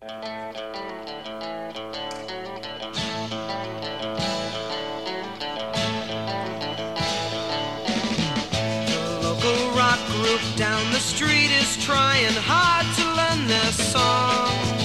The local rock group down the street is trying hard to learn their song.